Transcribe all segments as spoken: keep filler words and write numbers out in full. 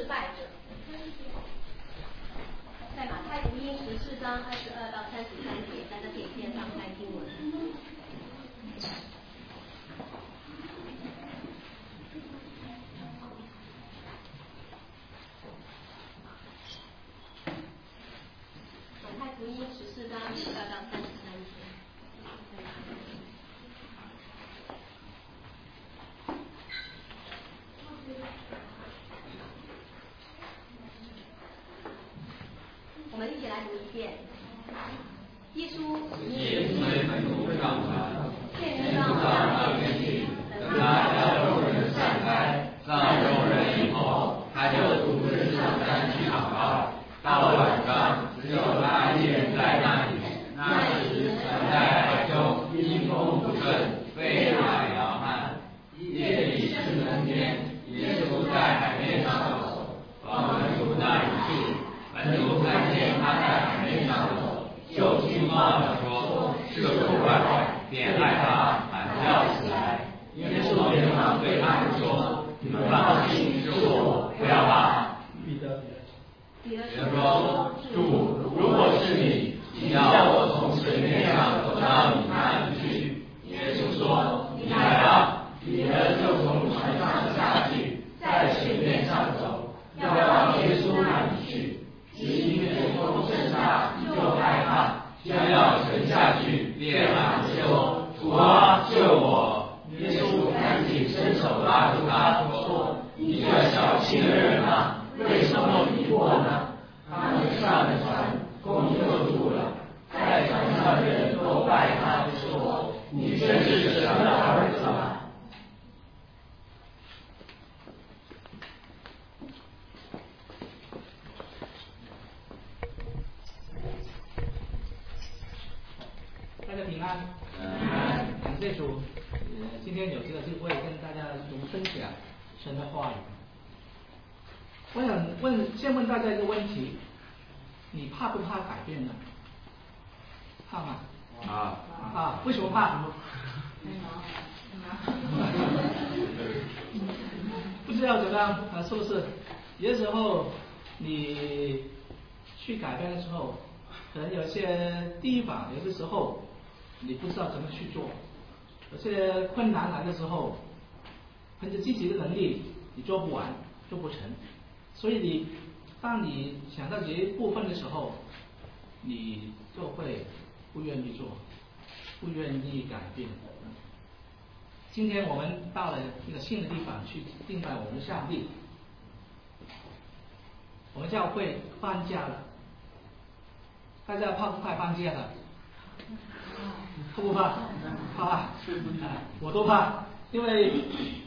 败者。在马太福音十四章二十二到三十三节，大家可以先翻开经文。马太福音十四章二十二到三十三节。我们一起来读一遍。耶稣耶稣对门徒上船， 见到那边去， 等他叫众人散开，让众人以后，他就独自上山去祷告。到了晚上，只有他一人在那里。那时，船在海中，因风不顺，飞来摇撼。夜里十更天，耶稣在海面上走，往门徒那里去。门徒看见他在海面上走，就惊慌地说：“是个鬼怪！”便害怕，喊叫起来。耶稣连忙对他们说：“你们放心，是我，不要怕。” 彼得彼得说：“主，如果是你，请叫我从水面上走到你那里去。”耶稣说：“你来吧。”彼得就从船上下去，在水面上走，要往耶稣那里去。只因为风甚大，就害怕，将要沉下去，便喊着说：“主啊，救我！”耶稣赶紧伸手拉住他，说：“你这小心的人啊，为什么迷惑呢？”他们上了船，风就住了。在船上的人都拜他，说：“你真是神的儿子啊！” 大家平安。感谢主，呃，今天有这个机会跟大家一同分享神的话语。我想问，先问大家一个问题：你怕不怕改变呢？怕吗？ 啊啊！为什么怕？不知道怎么样啊？是不是？有的时候你去改变的时候，可能有一些地方，有的时候你不知道怎么去做，有些困难来的时候，凭着自己的能力你做不完，做不成，所以你当你想到这一部分的时候，你就会不愿意做，不愿意改变。今天我们到了一个新的地方去敬拜我们的上帝，我们教会放假了，大家怕不怕放假的？怕不怕？怕啊！我都怕，因为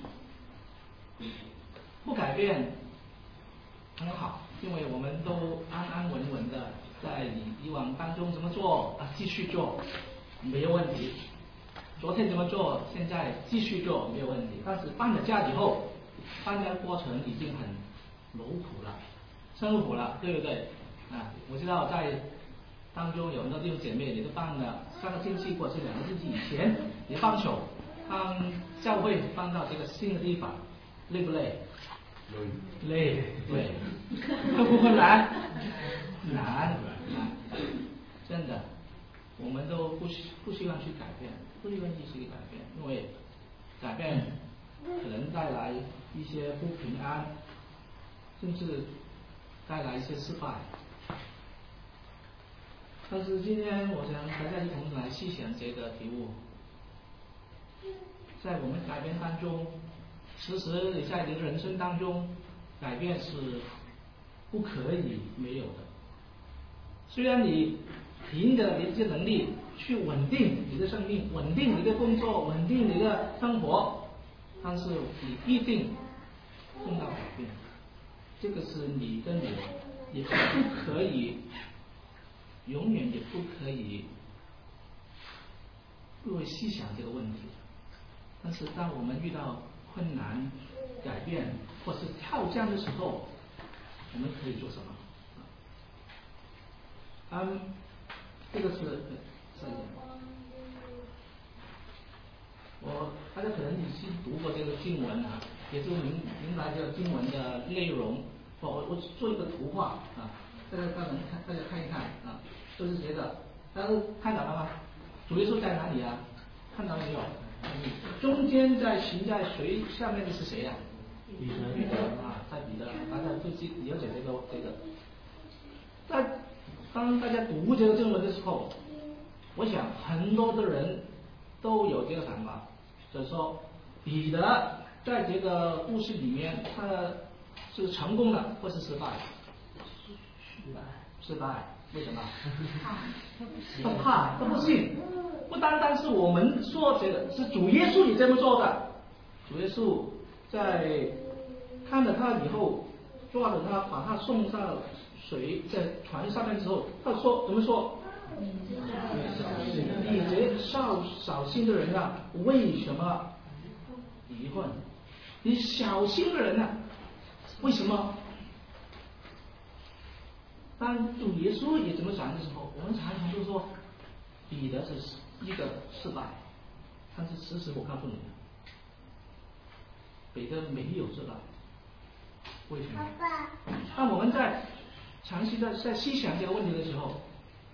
不改变很好，因为我们都安安稳稳的在以往当中怎么做啊，继续做没有问题。昨天怎么做，现在继续做没有问题。但是放了假以后，放假的过程已经很劳苦了，辛苦了，对不对？啊，我知道在当中有很多弟兄姐妹，你都放了上个星期或者两个星期以前，你放手，当教会放到这个新的地方，累不累？累，对，困不困难？难，难，真的，我们都不希不希望去改变，不愿意去改变，因为改变可能带来一些不平安，甚至带来一些失败。但是今天我想大家一同来细想这个题目，在我们改变当中，其实你在你的人生当中，改变是不可以没有的。虽然你凭着你这能力去稳定你的生命，稳定你的工作，稳定你的生活，但是你必定碰到改变，这个是你跟我也不可以，永远也不可以不会细想这个问题。但是当我们遇到困难、改变或是挑战的时候，我们可以做什么？嗯，这个是这样。我大家可能已经读过这个经文啊，也就明明白这个经文的内容。 我我我做一个图画啊，大家大家看，大家看一看啊，就是谁的？大家看到了吗？主耶稣在哪里啊？看到没有？中间在行在水下面的是谁呀、啊？彼得。彼得啊，在彼得，大家就记了解这个这个。在当大家读这个经文的时候，我想很多的人都有这个想法，就是说彼得在这个故事里面，他是成功的或是失败？失败。失败，为什么？他怕，他不信。不单单是我们说这个，是主耶稣也这么做的。主耶稣在看了他以后，抓着他，把他送上水在船上面之后，他说怎么说？你这少少心的人啊，为什么疑惑？你小心的人啊，为什么？当主耶稣也这么讲的时候，我们常常都说彼得是一个失败，但是其实我告诉你，彼得没有失败。为什么？当我们在长期在在细想这个问题的时候，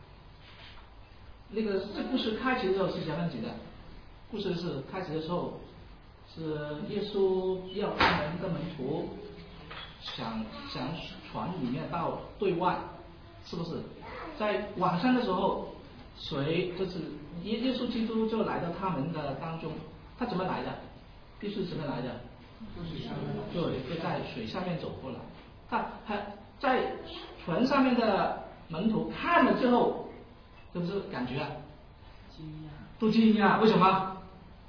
那个这故事开始的时候是怎样子的？故事是开始的时候是耶稣要他们的门徒想想船里面到对外，是不是？在晚上的时候，水就是耶耶稣基督就来到他们的当中，他怎么来的？耶稣怎么来的？对，就在水上面走过来。他他在船上面的门徒看了之后，是不是感觉啊？惊讶，都惊讶，为什么？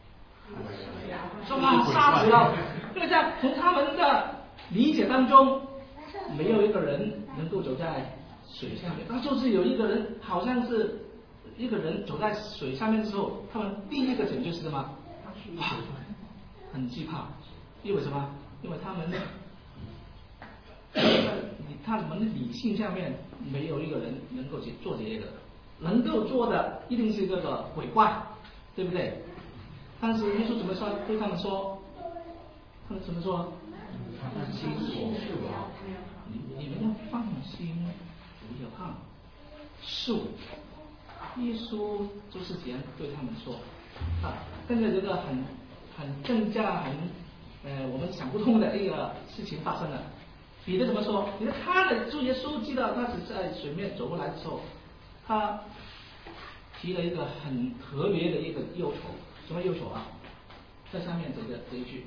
说哇，杀死了！因为在从他们的理解当中，没有一个人能够走在水上面，那就是有一个人，好像是一个人走在水上面之后，他们第一个感觉是什么？哇，很惧怕，因为什么？因为他们在他们的理性下面没有一个人能够去做这个，能够做的一定是这个鬼怪，对不对？但是耶稣怎么说？对他们说，他们怎么说？放心，我是我，你你们要放心，不要怕，是我。耶稣就是这样对他们说啊，跟着这个很很更加很呃我们想不通的一个事情发生了。彼得怎么说？你看了主耶稣知道他是在水面走过来的时候，他提了一个很特别的一个忧愁。什么忧愁啊？在下面这个这一句，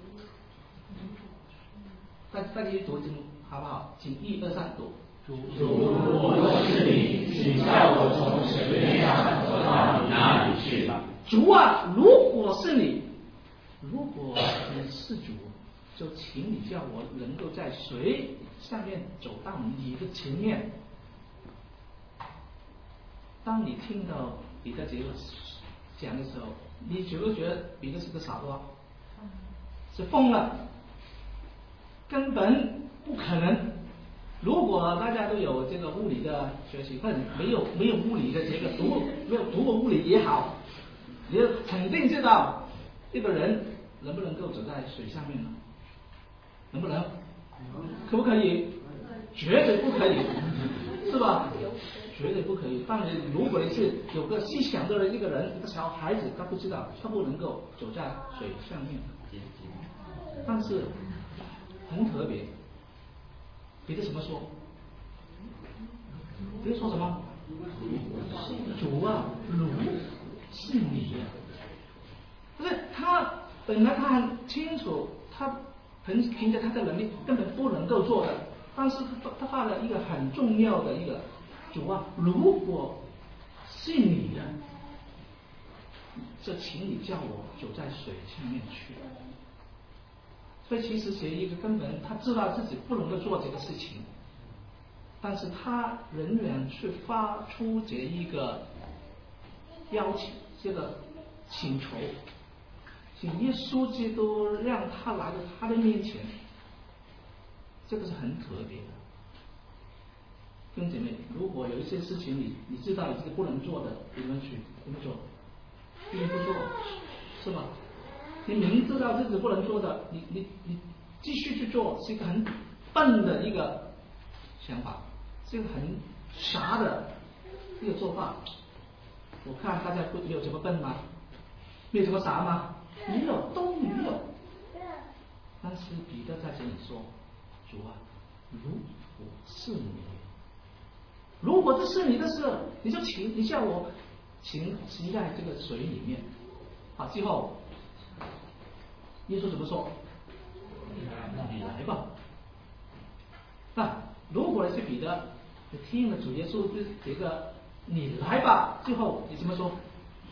大大家读经好不好？请一二三读。 主，我若是你，请叫我从水面上走到你那里去。 主啊，如果是你，如果你是主，就请你叫我能够在水下面走到你的前面。当你听到彼得这个讲的时候，你觉不觉得彼得是个傻瓜？是疯了，根本不可能。如果大家都有这个物理的学习，或者没有没有物理的这个读没有读过物理也好，你肯定知道一个人能不能够走在水上面呢？能不能？可不可以？绝对不可以，是吧？绝对不可以。但你如果你是有个细想的人，一个人一个小孩子，他不知道，他不能够走在水上面。但是很特别，彼得怎么说？彼得说什么？主啊，如是你呀、啊。不是他本来他很清楚，他凭凭着他的能力根本不能够做的，但是他他发了一个很重要的一个。主啊，如果是你的，这请你叫我走在水下面去。所以其实是一个根本他知道自己不能够做这个事情，但是他仍然去发出这一个邀请，这个请求，请耶稣基督让他来到他的面前，这个是很特别的。弟兄姐妹，如果有一些事情你你知道你是不能做的，你们去怎么做？你不做，是吧？你明知道自己不能做的，你你你继续去做，是一个很笨的一个想法，是一个很傻的一个做法。我看大家不没有这么笨吗？没有这么傻吗？没有，都没有。但是彼得在这里说：“主啊，如果是你，如果这是你的事，你就请，你叫我请骑在这个水里面。”啊，最后耶稣怎么说？你来吧。那如果是彼得，你听了主耶稣这这个你来吧，最后你怎么说？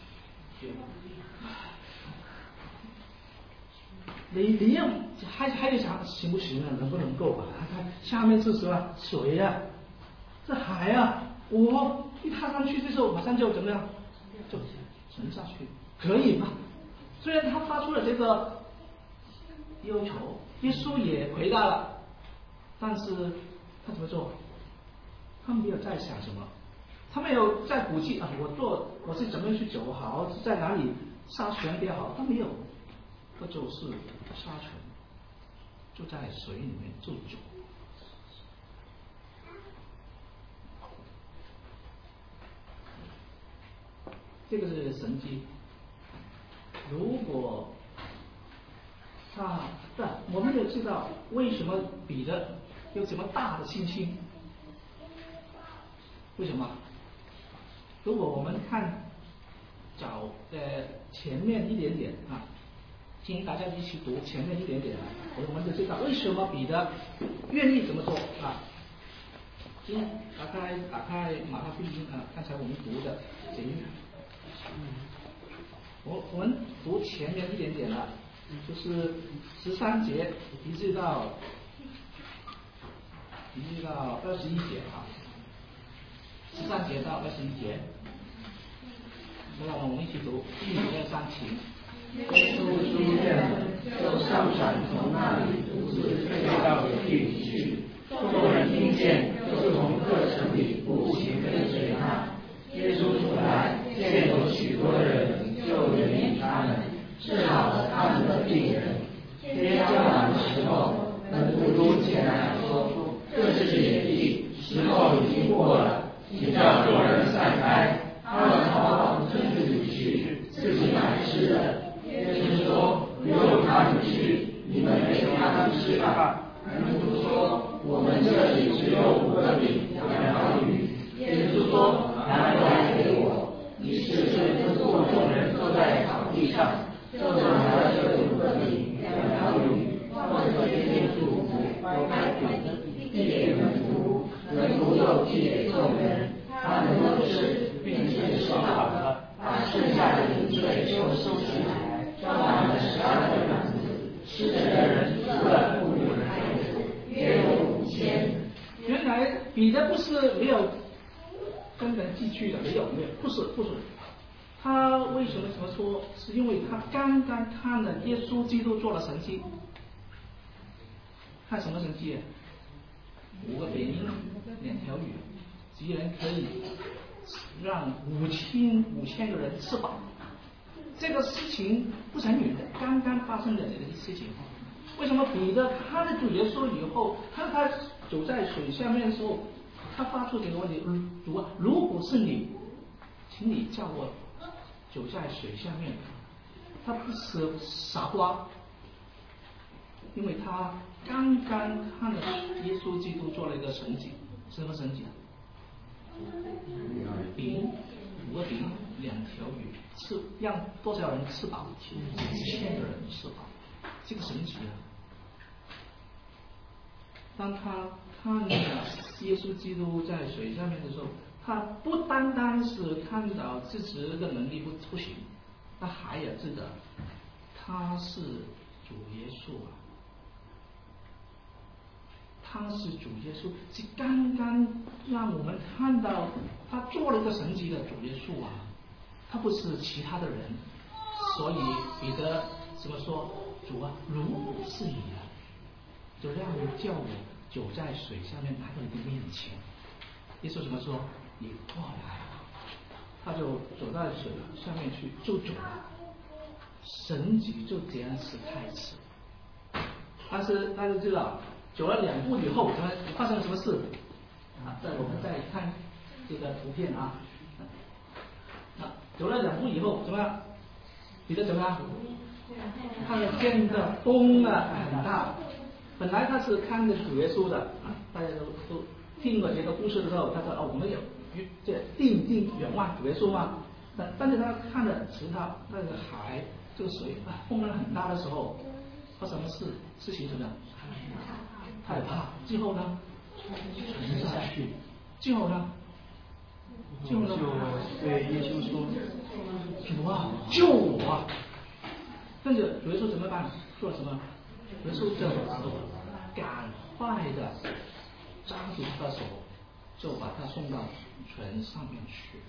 你你要还还得想行不行啊？能不能够吧？看看下面是什么水呀、啊？这海啊！我一踏上去的时候，马上就怎么样？就沉下去，可以吧？虽然他发出了这个要求，耶稣也回答了，但是他怎么做？他没有在想什么，他没有在估计啊，我做我是怎么样去走好，在哪里下船比较好，他没有。这就是沙尘，就在水里面就走。这个是神迹。如果他，但我们也知道为什么彼得有这么大的信心？为什么？如果我们看找呃前面一点点啊。请大家一起读前面一点点，我们就知道为什么彼得愿意这么做啊。今打开打开马太福音啊，刚才我们读的这一，我我们读前面一点点了，就是十三节一直到一直到二十一节啊，十三节到二十一节，那我们一起读，一二三，请。 耶稣出院了，就上船从那里独自退到野地里去。众人听见，就从各城里步行跟随他。耶稣出来，见有许多的人，就怜悯他们，治好了他们的病人。天将晚的时候，门徒都前来说：“这是野地，时候已经过了，请叫众人散开，他们逃往村子里去，自己买吃的。”耶稣说：“不用他们去，你们给他们吃吧。”门徒说：“我们这里只有五个饼，两条鱼。”耶稣说：“拿过来给我。”于是就吩咐众人坐在草地上，就拿了这五个饼，两条鱼，放在天天祝福，开饼，递给门徒，门徒又递给众人，他们都吃，并且收好了，把剩下的零碎都收起来。装满了十二个篮子，吃的人除了妇女孩子，约有五千。 原来彼得不是没有跟人寄去的，没有没有，不是不是。他为什么这么说？是因为他刚刚看了耶稣基督做了神迹。看什么神迹？五个饼，两条鱼，居然可以让五千五千个人吃饱。这个事情不是很远的，刚刚发生的这个事情。为什么彼得看了主耶稣以后，看他走在水下面的时候，他发出这个问题：主啊，如果是你，请你叫我走在水下面。他不是傻瓜，因为他刚刚看了耶稣基督做了一个神迹，什么神迹啊？饼，五个饼，两条鱼。吃让多少人吃饱？五千个人吃饱，这个神奇啊！当他看到耶稣基督在水上面的时候，他不单单是看到自己的能力不不行，他还要知道他是主耶稣啊，他是主耶稣，是刚刚让我们看到他做了一个神迹的主耶稣啊。他不是其他的人，所以彼得怎么说？主啊，如果是你啊，就让你叫我走在水下面来到你的面前。耶稣怎么说？你过来。他就走到水下面去，就走了。神迹就这样是开始。但是大家知道， 走了两步以后，怎么发生了什么事？啊，在我们再看这个图片啊，啊，走了两步以后怎么样？彼得怎么样？看见的风啊很大，本来他是看着主耶稣的啊，大家都都听了这个故事的时候，他说哦，我们有这定睛远望主耶稣嘛。但但是他看着其他那个海，这个水啊，风浪很大的时候，发生什么事？事情怎么样？害怕。最后呢？沉下去。最后呢？最后呢？ 对耶稣说：“ 主啊，救我啊！”跟着主耶稣怎么办？做什么？主耶稣就赶快的抓住他的手，就把他送到船上面去。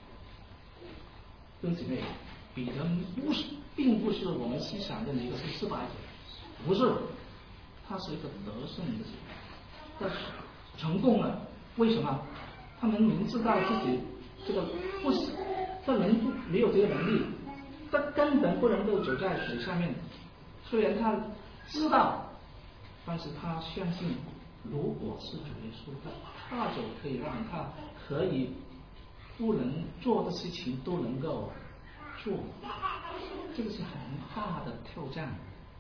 弟兄姊妹，彼得不是，并不是我们思想的一个是失败者，不是，他是一个得胜的者，他成功了。为什么？他们明知道自己这个不是，他人不没有这个能力，他根本不能够走在水上面。虽然他知道，但是他相信，如果是主耶稣，他就可以让他可以不能做的事情都能够做，这个是很大的挑战，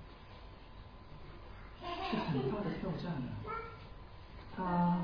是很大的挑战的。他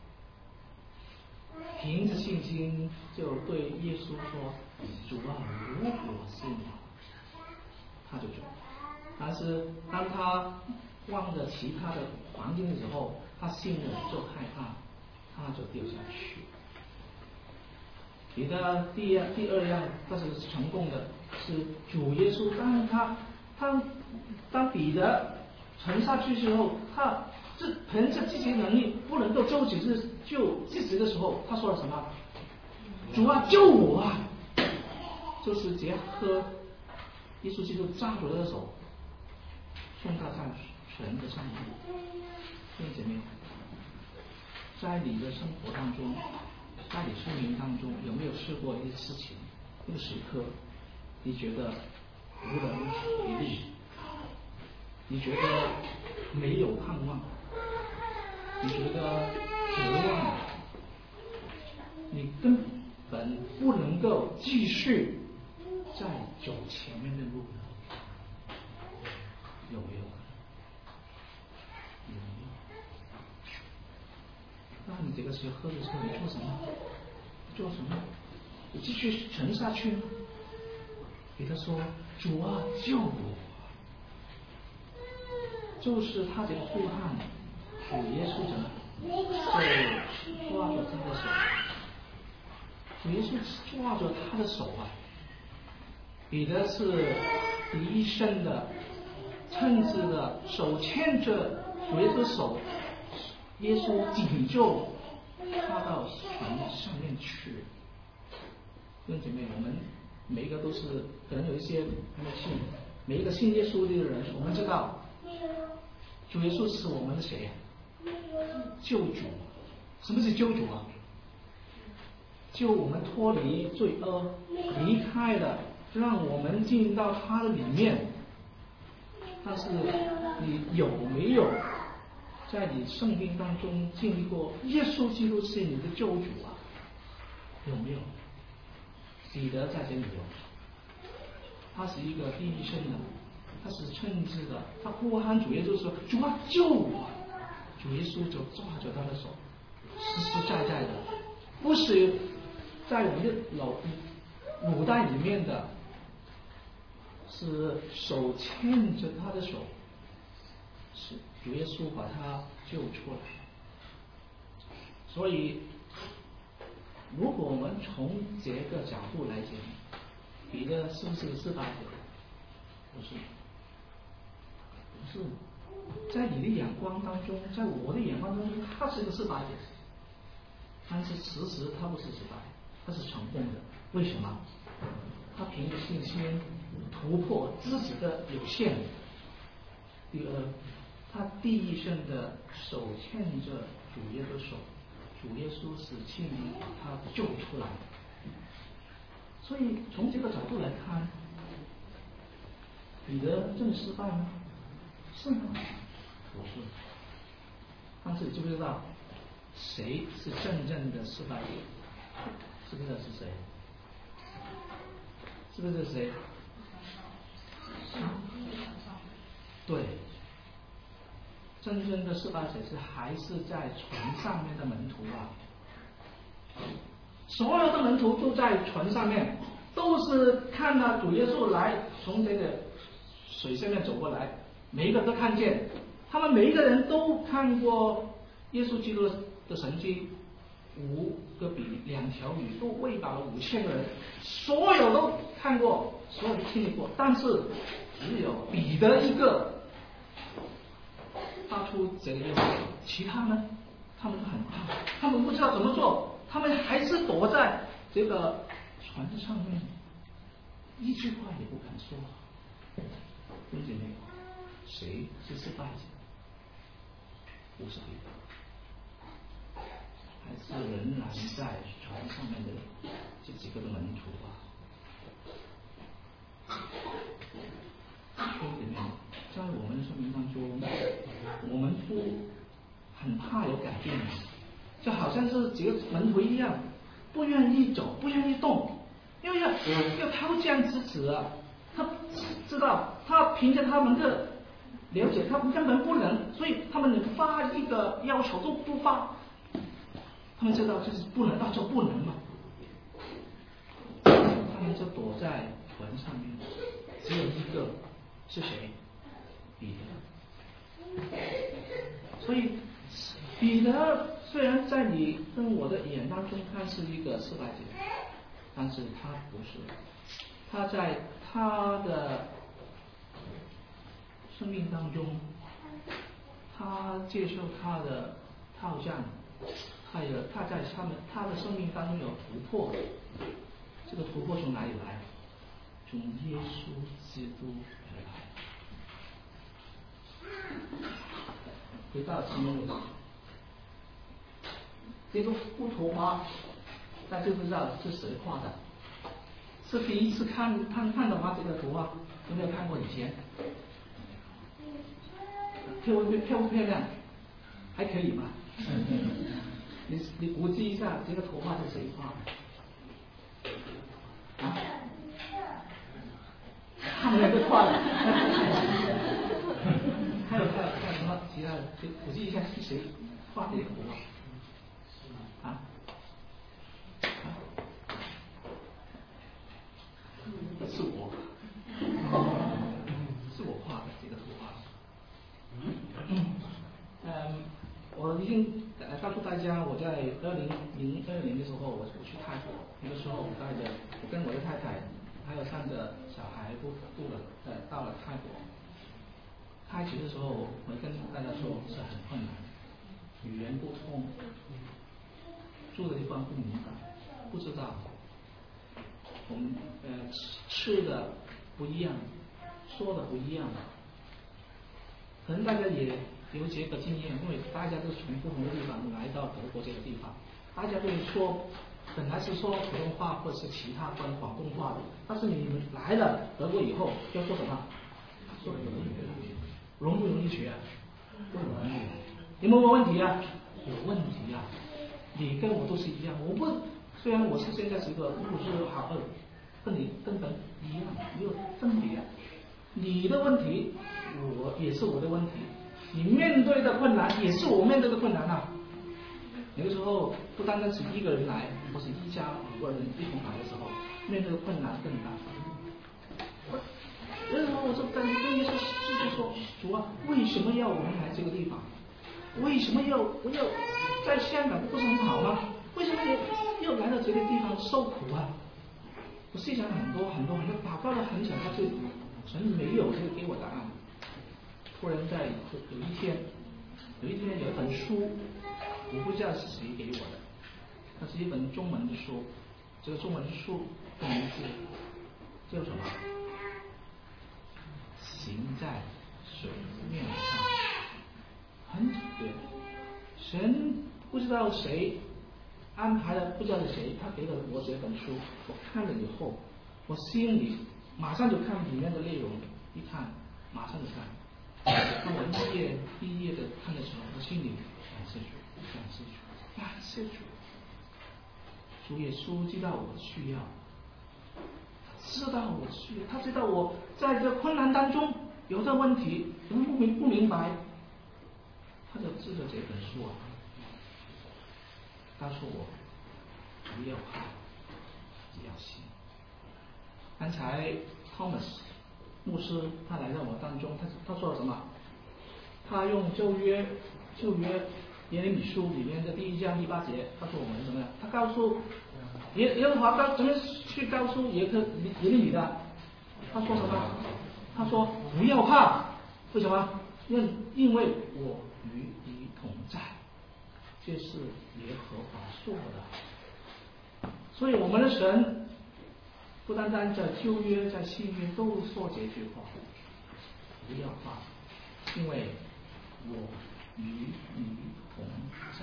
凭着信心就对耶稣说：“主啊，如果是你，他就走。”但是当他望着其他的环境的时候，他心里就害怕，他就掉下去。彼得第二第二样，他是成功的，是主耶稣。当他他当彼得沉下去之后，他这凭着自己的能力不能够救自己救自己的时候，他说了什么？主啊，救我啊！就是结合耶稣基督抓住他的手，送到上船的上面。弟兄姐妹，在你的生活当中，在你生命当中，有没有试过一些事情，一个时刻，你觉得无能为力，你觉得没有盼望，你觉得绝望，你根本不能够继续再走前面的路了，有没有？有没有？那你这个时候的时候，你做什么？做什么？你继续沉下去吗？给他说：“主啊，救我！”就是他这个呼喊，主耶稣怎么就抓住他的手？主耶稣抓住他的手啊！彼得是第一身的，称职的，手牵着主耶稣手，耶稣拯救他到船上面去。弟兄姐妹，我们每一个都是可能有一些还没信，每一个信耶稣的人，我们知道主耶稣是我们的谁呀？救主。什么是救主啊？救我们脱离罪恶，离开了，让我们进到他的里面。但是你有没有在你生命当中经历过耶稣基督是你的救主啊？有没有？彼得在这里有，他是一个第一身的，他是称职的，他呼喊主耶稣说：“主啊，救我！”主耶稣就抓着他的手，实实在在的，不是在我们的老古代里面的，是手牵着他的手，是主耶稣把他救出来。所以，如果我们从这个角度来讲，彼得是不是失败者？不是，不是。在你的眼光当中，在我的眼光当中，他是个失败者。但是其实他不是失败，他是成功的。为什么？他凭着信心突破自己的有限。第二，他第一身的手牵着主耶稣的手，主耶稣是亲自把他救出来。所以从这个角度来看，彼得真的失败吗？是吗？不是。 但是知不知道谁是真正的失败者？知不知道是谁？是不是谁？对，真正的失败者是还是在船上面的门徒啊！所有的门徒都在船上面，都是看到主耶稣来从这个水下面走过来，每一个都看见，他们每一个人都看过耶稣基督的神迹，五个饼两条鱼都喂饱了五千个人，所有都看过，所有都经历过，但是只有彼得一个发出这个愿望，其他呢，他们都很怕，他们不知道怎么做，他们还是躲在这个船上面，一句话也不敢说。弟兄姐妹，谁是失败者？不是彼得，还是仍然在船上面的这几个的门徒啊。弟兄姐妹，在我们的生命当中，我们不很怕有改变，就好像是几个门徒一样，不愿意走，不愿意动，因为要要掏枪支持啊。他知道，他凭着他们的了解，他们根本不能，所以他们发一个要求都不发。他们知道就是不能，那就不能嘛。他们就躲在船上面，只有一个是谁？彼得。所以彼得虽然在你跟我的眼当中看是一个失败者，但是他不是。他在他的生命当中，他接受他的挑战，他有他在他们他的生命当中有突破。这个突破从哪里来？从耶稣基督而来。回到经文里，这个幅图画，大家就知道是谁画的。是第一次看看看的话，这个图画有没有看过以前？漂不漂不漂亮？还可以吧。你你估计一下，这个图画是谁画的？啊？他们两个画的。还有还有还有什么其他的？估计一下是谁画的这个图画？啊？是我，是我画的这个图画。嗯，我已经告诉大家，我在二零零二年的时候，我我去泰国，那个时候我带着我跟我的太太还有三个小孩都都了呃到了泰国。开始的时候，我跟大家说是很困难，语言不通，住的地方不明白，不知道。我们呃吃的不一样，说的不一样，可能大家也有这个经验，因为大家都是从不同的地方来到德国这个地方，大家都说本来是说普通话或者是其他关广东话的，但是你们来了德国以后要说什么？说德语，容不容易学啊？不容易。有没有问题啊？有问题啊！你跟我都是一样，我不。虽然我是现在是一个牧师好二，跟你根本一样，没有分别。你的问题，我也是我的问题；你面对的困难，也是我面对的困难啊。有的时候不单单是一个人来，或是一家五个人一同来的时候，面对的困难更大。有的时候我就跟跟耶稣就是说，主啊，为什么要我们来这个地方？为什么要我要在香港不是很好吗？为什么我又来到这个地方受苦啊？我思想很多很多很多，祷告了很久，但是神没有这个给我答案。突然在有一天，有一天有一本书，我不知道是谁给我的，它是一本中文的书，这个中文书的名字叫什么？行在水面上。很对，神不知道谁安排了，不知道是谁，他给了我这本书，我看了以后，我心里马上就看里面的内容，一看马上就看， 当我一页一页的看的时候，我心里感谢主，感谢主，感谢主。主耶稣知道我的需要，知道我的需要，他知道我在这困难当中有这问题，我不明不明白，他就指着这本书啊，告诉我不要怕，只要信。刚才 Thomas 牧师他来到我当中，他他说了什么？他用旧约旧约耶利米书里面的第一章第八节，他说我们怎么样？他告诉耶耶和华告怎么去告诉耶克耶利米的？他说什么？他说不要怕，为什么？因因为我与你同在，这是耶和华说的。所以我们的神不单单在旧约在新约都说这句话，不要怕，因为我与你同在。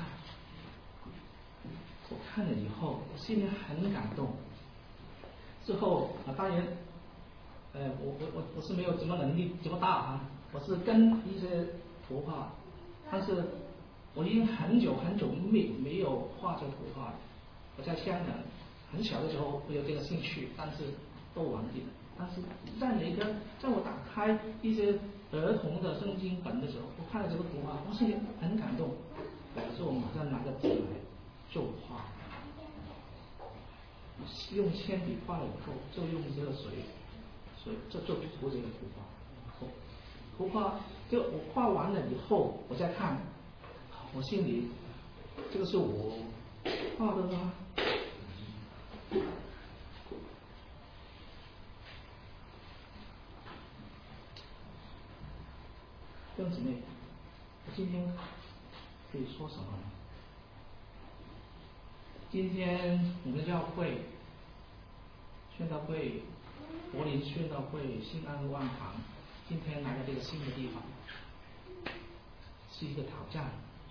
我看了以后，我心里很感动。之后啊，当然，呃，我我我我是没有什么能力这么大啊，我是跟一些图画，但是我已经很久很久没没有画这图画。我在香港很小的时候我有这个兴趣，但是都忘记了。但是在哪个，在我打开一些儿童的圣经本的时候，我看了这个图画，我心里很感动。于是我马上拿个纸来就画，用铅笔画了以后，就用热水，水这就涂这个图画。图画就我画完了以后，我再看，我心里这个是我画的吗？弟兄姊妹，我今天可以说什么呢？今天我们教会宣道会柏林宣道会新安万堂，今天来到这个新的地方，是一个挑战，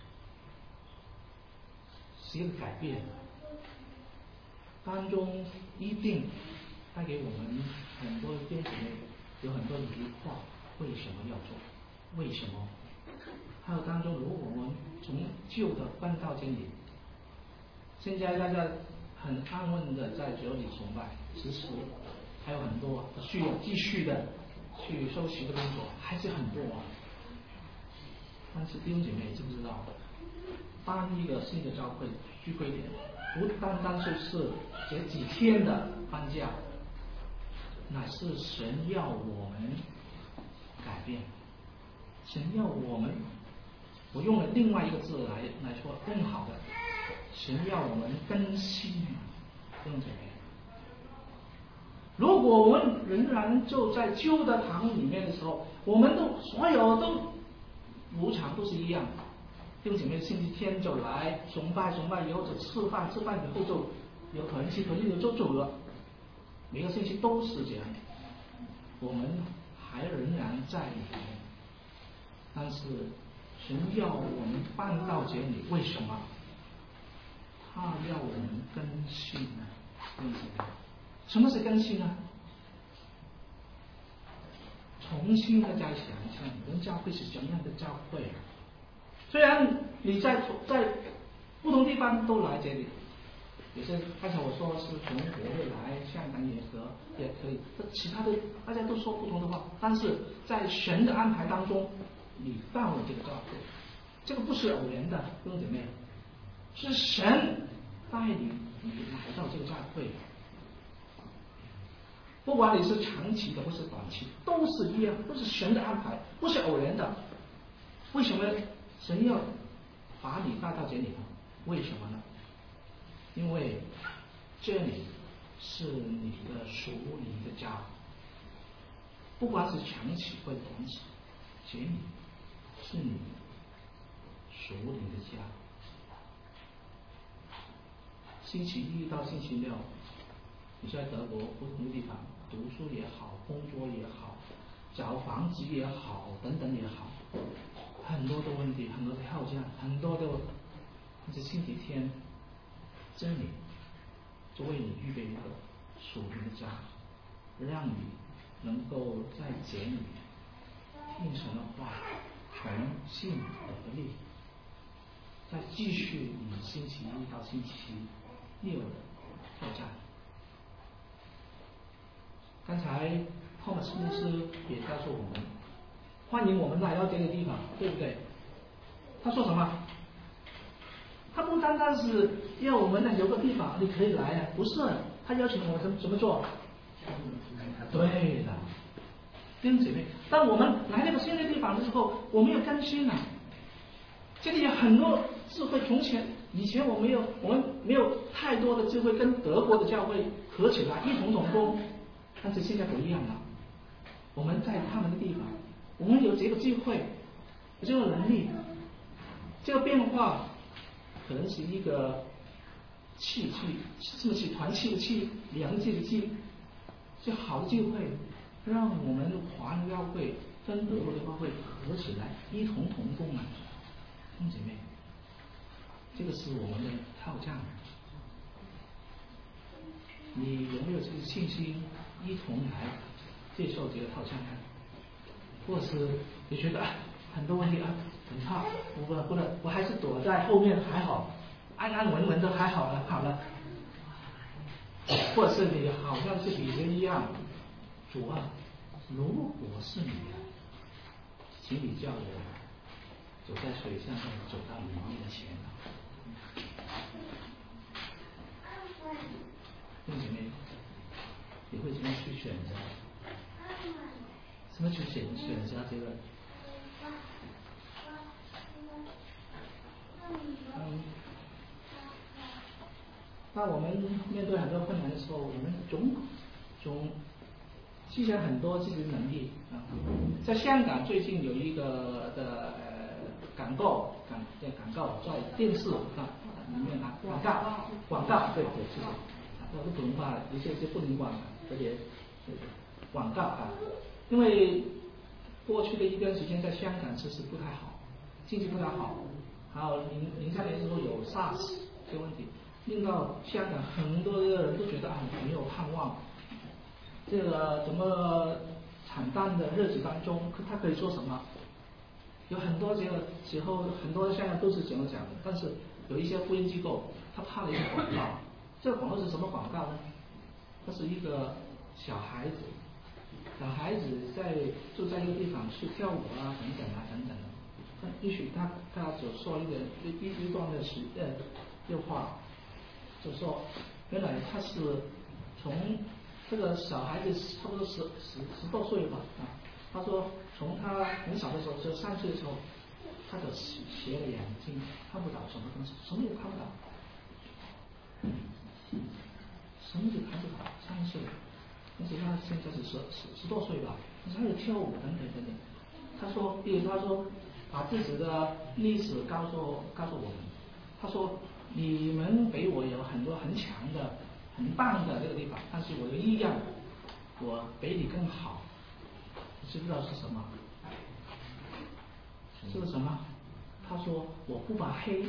是一个改变，当中一定带给我们很多弟兄姊妹有很多疑惑，为什么要做？为什么？还有当中，如果我们从旧的搬到今年，现在大家很安稳的在这里崇拜，其实还有很多需要继续的去收拾的工作，还是很多啊。但是弟兄姐妹知不知道，当一个新的教会聚会点，不单单就是这几天的搬家，乃是神要我们改变，神要我们，我用了另外一个字来来说更好的，神要我们更新，弟兄姐妹。如果我们仍然就在旧的堂里面的时候，我们都所有都如常都是一样，弟兄姐妹星期天就来崇拜，崇拜以后就吃饭，吃饭以后就有团契，团契就走了，每个星期都是这样。我们还仍然在里面，但是神要我们搬到这里，为什么？他要我们更新呢？弟兄姐妹，什么是更新呢？重新的再想一想，你们教会是怎样的教会？虽然你在在不同地方都来这里，有些刚才我说是从国内来，香港也可也可以，其他的大家都说不同的话，但是在神的安排当中，你到了这个教会，这个不是偶然的，弟兄姐妹，是神带领你来到这个教会。不管你是长期的或是短期，都是一样，都是神的安排，不是偶然的。为什么神要把你带到这里呢？为什么呢？因为这里是你的属灵的家，不管是长期或短期，这里是你属灵的家。星期一到星期六，你在德国不同的地方读书也好，工作也好，找房子也好，等等也好，很多的问题，很多的挑战，很多的。但是星期天，真理就为你预备一个属灵的家，让你能够在这里应神的话，从信得力，再继续以星期一到星期六的挑战。刚才托马斯牧师也告诉我们，欢迎我们来到这个地方，对不对？他说什么？他不单单是要我们呢有个地方你可以来啊，不是，他邀请我们怎么怎么做？对的，弟兄姐妹，当我们来那个新的地方的时候，我们要更新啊。这里有很多智慧，从前以前我没有，我们没有太多的智慧跟德国的教会合起来一同同工，但是现在不一样了。我们在他们的地方，我们有这个机会，有这个能力，这个变化可能是一个契机，什么是团契的契，良机的机，是好的机会，让我们华人教会跟德国的教会合起来，一同同工啊，弟兄姐妹，这个是我们的挑战。你有没有这个信心，一同来接受这个挑战呢？或是你觉得啊很多问题啊很怕，我不不能，我还是躲在后面还好，安安稳稳的还好了，好了。或者是你好像是彼得一样，主啊，如果是你啊，请你叫我走在水上，走到你面前啊。弟兄姐妹，你会怎么去选择？怎么去选选择这个？嗯，当我们面对很多困难的时候，我们总总积攒很多自己的能力啊。在香港最近有一个的呃广告广的广告在电视啊里面啊广告广告对对是的，我是普通话一些一些不灵光的，而且广告啊，因为过去的一段时间在香港其实不太好，经济不太好，还有零零三年之后有 SARS 这个问题，令到香港很多的人都觉得啊没有盼望，这个怎么惨淡的日子当中，他可以做什么？有很多这个时候，很多香港都是这么讲的，但是有一些福音机构，他拍了一个广告，这个广告是什么广告呢？它是一个小孩子，小孩子在就在一个地方去跳舞啊，等等啊，等等的。也许他他就说一个一一一段的时呃的话，就说原来他是从这个小孩子差不多十十十多岁吧啊，他说从他很小的时候，就三岁的时候，他的斜的眼睛看不到什么东西，什么也看不到，什么也看不到，三岁，但是他现在是十十十多岁吧，他还有跳舞等等等等。他说，比如他说，把自己的历史告诉告诉我们。他说，你们比我有很多很强的、很棒的这个地方，但是我有一样，我比你更好。你知不知道是什么？是什么？他说，我不怕黑，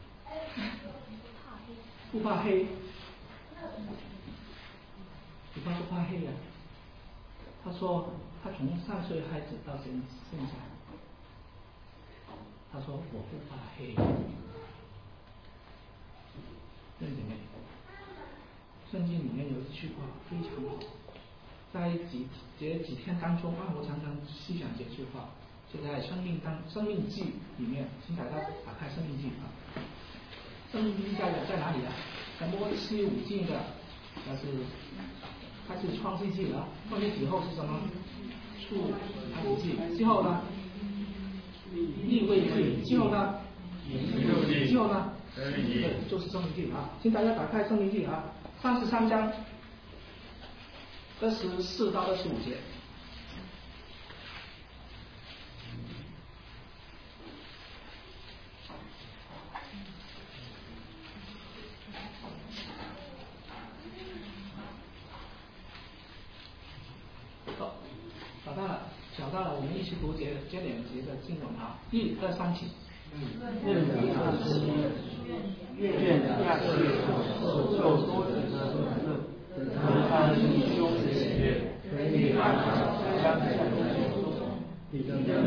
不怕黑。你怕不怕黑呀、啊？他说，他从三岁孩子到现现在，他说我不怕黑。弟兄姐妹，圣经里面有一句话非常好，在几这几天当中啊，我常常细想这句话，就在生命当生命记里面，请大家打开生命记啊。生命记在在哪里啊？在摩西五经的，但是它是创世纪啊，创世纪后是什么？出埃及记，之后呢？利未记，之后呢？之后呢？对，就是生命记啊，请大家打开生命记啊，三十三章二十四到二十五节。好，找到了，找到了，我们一起读这这两节的经文啊，一二三起。 愿你大师，愿大师受受多子的论论，得他心胸的喜悦，可以把他相向的种，你的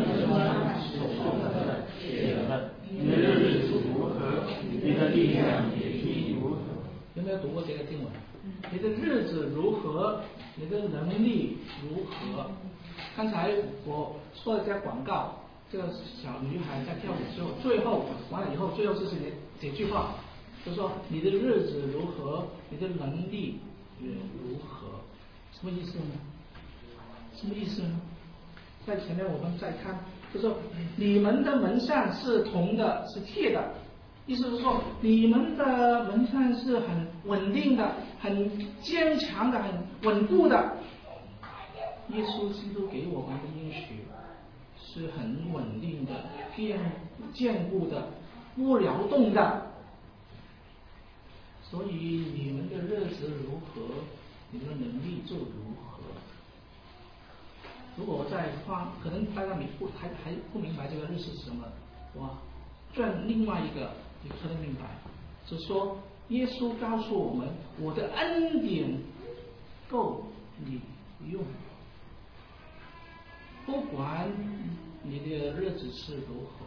有读过这个经文，你的日子如何，你的能力如何。刚才我说的这个广告，这个小女孩在跳舞的时候，最后完了以后，最后就是这这句话，就说你的日子如何，你的能力如何，什么意思呢？什么意思呢？在前面我们再看，就说你们的门扇是铜的，是铁的，意思是说你们的门扇是很稳定的、很坚强的、很稳固的。耶稣基督给我们的应许是很稳定的、坚坚固的、不摇动的。所以你们的日子如何，你们的能力就如何。如果我再换，可能大家没不还还不明白这个日是什么，哇，转另外一个你可能明白，是说耶稣告诉我们，我的恩典够你用，不管你的日子是如何，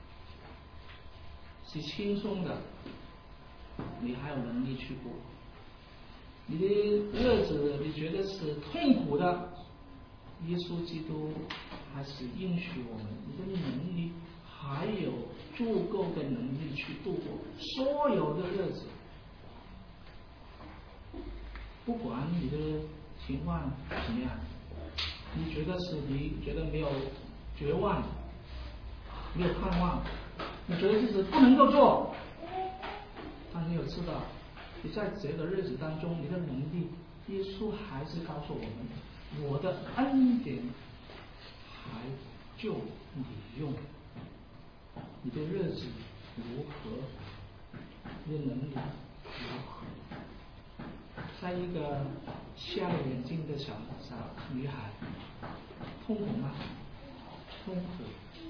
是轻松的，你还有能力去过；你的日子你觉得是痛苦的，耶稣基督还是应许我们，你的能力还有足够的能力去度过所有的日子，不管你的情况怎么样，你觉得是你觉得没有绝望，没有盼望，你觉得自己不能够做，但你有知道，你在这个日子当中，你的能力，耶稣还是告诉我们，我的恩典还就你用，你的日子如何，你的能力如何。在一个瞎了眼睛的小小女孩，痛苦吗？痛苦。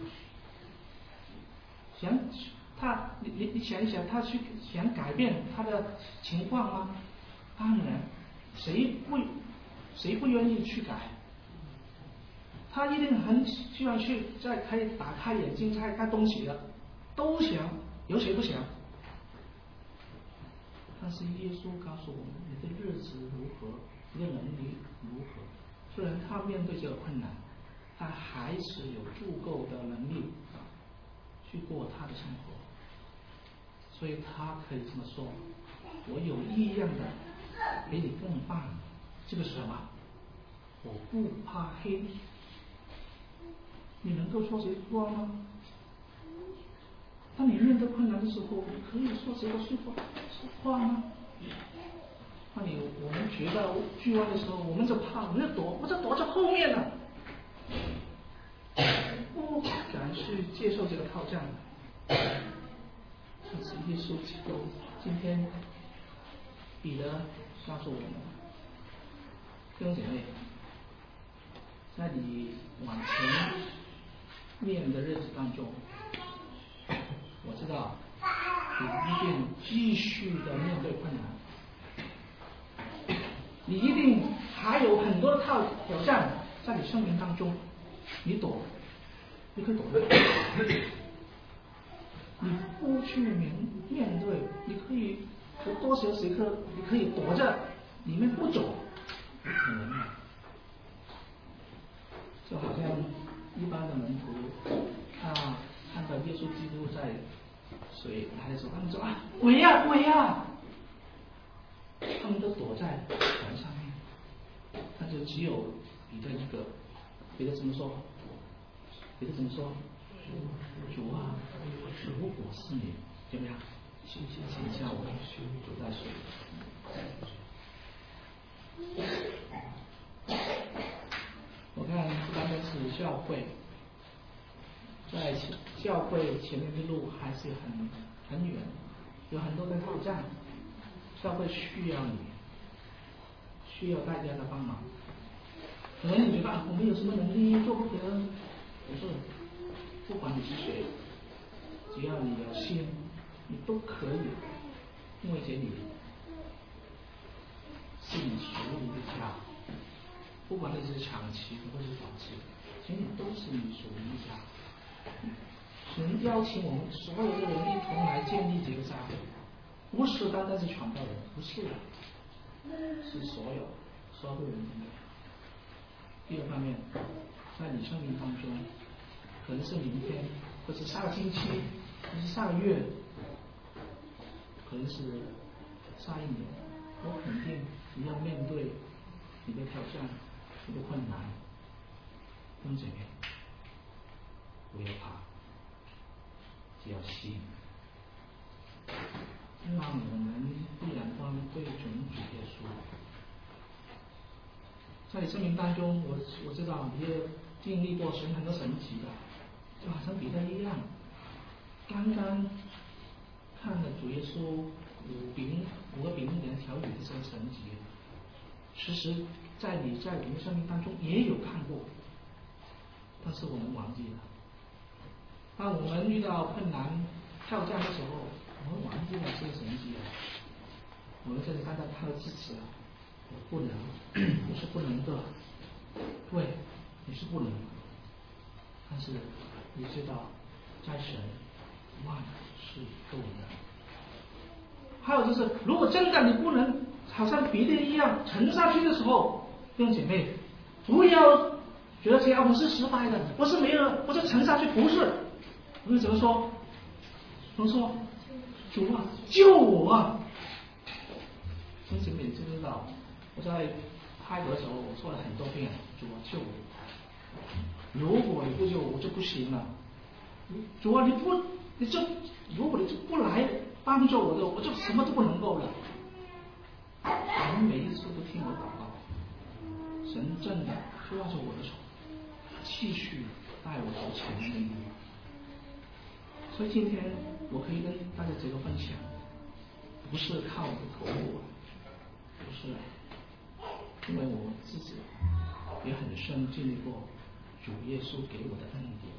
想她，你你你想一想，她去想改变她的情况吗？当然，谁不谁不愿意去改？他一定很希望去再可以打开眼睛再看东西的，都想，有谁不想？但是耶稣告诉我们，你的日子如何，你的能力如何。虽然他面对这个困难，他还是有足够的能力去过他的生活，所以他可以这么说：我有一样的比你更棒，这个是什么？我不怕黑。你能够说这句话吗？当你面对困难的时候，你可以说这个说话吗？当你我们觉得惧怕的时候，我们就怕，我们就躲，我就躲在后面了，不敢去接受这个挑战。但是耶稣基督今天彼得告诉我们，弟兄姐妹，在你往前面的日子当中，我知道你一定继续的面对困难，你一定还有很多套挑战在你生命当中，你躲，你可以躲的，你不去面面对，你可以有多少时刻你可以躲着里面不走，不可能的。就好像一般的门徒，他看到耶稣基督在水来的时候，他们说啊，鬼呀鬼呀，他们都躲在船上面，但是只有彼得一个，彼得怎么说？彼得怎么说？主啊，如果是你，怎么样？请请叫我走在水里。我看不单单是教会，在教会前面的路还是很很远，有很多的挑战，教会需要你，需要大家的帮忙。可能你觉得我们有什么能力做不得？不是，不管你是谁，只要你有心，你都可以，因为这里是你属于的家。不管你是长期或是短期，其实都是你属于的家。神邀请我们所有的人一同来建立这个家， 不是单单是传道人，不是的，是所有所有人都没有。第二方面，在你生命当中，可能是明天，或是下个星期，或是下个月，可能是下一年，我肯定你要面对你的挑战，你的困难。弟兄姐妹，不要怕，只要信，让我们的眼光对准主耶稣。在你生命当中，我我知道你也经历过神很多神迹的，就好像彼得一样，刚刚看了主耶稣五饼五个饼两条鱼的这个神迹，其实在你在我们生命当中也有看过，但是我们忘记了。当我们遇到困难挑战的时候，我们忘记了这个神迹了。我们现在单单靠自己了，我不能，我是不能的，对，你是不能，但是你知道，在神万事都能。还有就是，如果真的你不能，好像彼得一样沉下去的时候，弟兄姐妹，不要觉得这样我是失败的，我是没有，我就沉下去，不是。我们怎么说？怎么说？主啊，救我啊！弟兄姐妹，你知不知道？我在拍的时候，我说了很多遍，主啊，救我！如果你不救我，我就不行了。主啊，你不，你就如果你就不来帮助我的，我就什么都不能够了。我们每一次都听我祷告，神真的抓着我的手，继续带我走前面的路。所以今天我可以跟大家这个分享，不是靠我的口我，不是，因为我自己也很深经历过主耶稣给我的恩典。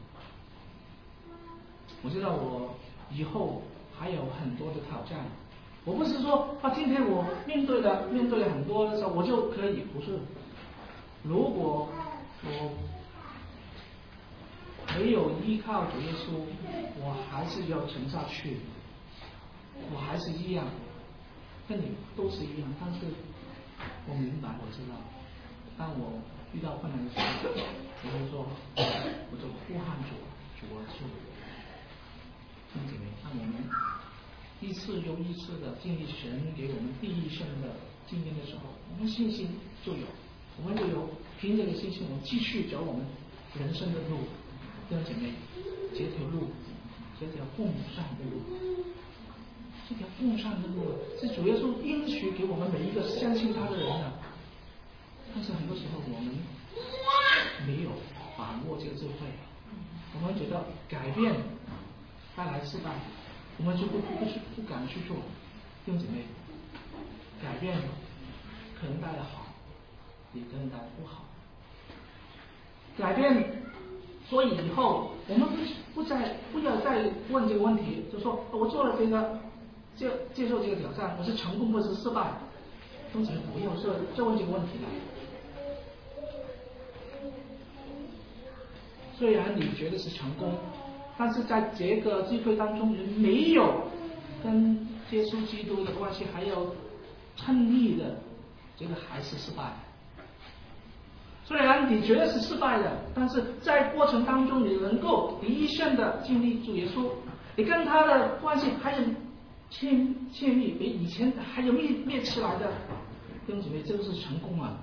我知道我以后还有很多的挑战，我不是说啊，今天我面对了面对了很多的时候，我就可以，不是。如果我没有依靠主耶稣，我还是要沉下去，我还是一样，跟你都是一样。但是我明白，我知道，当我遇到困难的时候，我就说，我就呼喊主，主啊救我。弟兄姐妹，当我们一次又一次的经历神给我们第一生的经验的时候，我们信心就有，我们就有凭着这个信心，我们继续走我们人生的路。弟兄姐妹，这条路，这条奉上的路，这条奉上的路是主耶稣应许给我们每一个相信他的人的。但是很多时候我们没有把握这个智慧，我们觉得改变带来失败，我们就不不去不敢去做。弟兄姐妹，改变可能带来好，也可能带来不好。改变，所以以后我们不不再不要再问这个问题，就说我做了这个接接受这个挑战，我是成功或是失败？弟兄姐妹，不要再再问这个问题了。虽然你觉得是成功，但是在这个机会当中，你没有跟耶稣基督的关系还有称义的，这个还是失败。虽然你觉得是失败的，但是在过程当中你能够第一线的经历主耶稣，你跟他的关系还有亲亲密，比以前还有密密起来的，弟兄姐妹，这个是成功啊！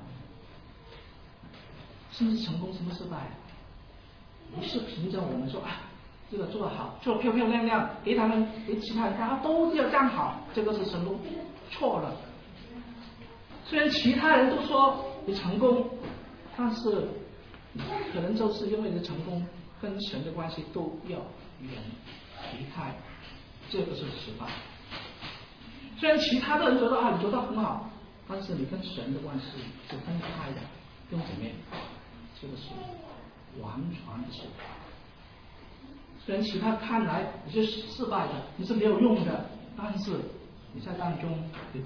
什么是成功？什么失败？不是凭着我们说啊，这个做得好，做得漂漂亮亮，给他们给其他人看，都要这样好，这个是成功，错了。虽然其他人都说你成功，但是可能就是因为你的成功跟神的关系都要远离开，这个是失败。虽然其他的人觉得啊你做得很好，但是你跟神的关系是分开的，弟兄姐妹，这个是完全的失败。虽然其他看来你是失败的，你是没有用的，但是你在当中你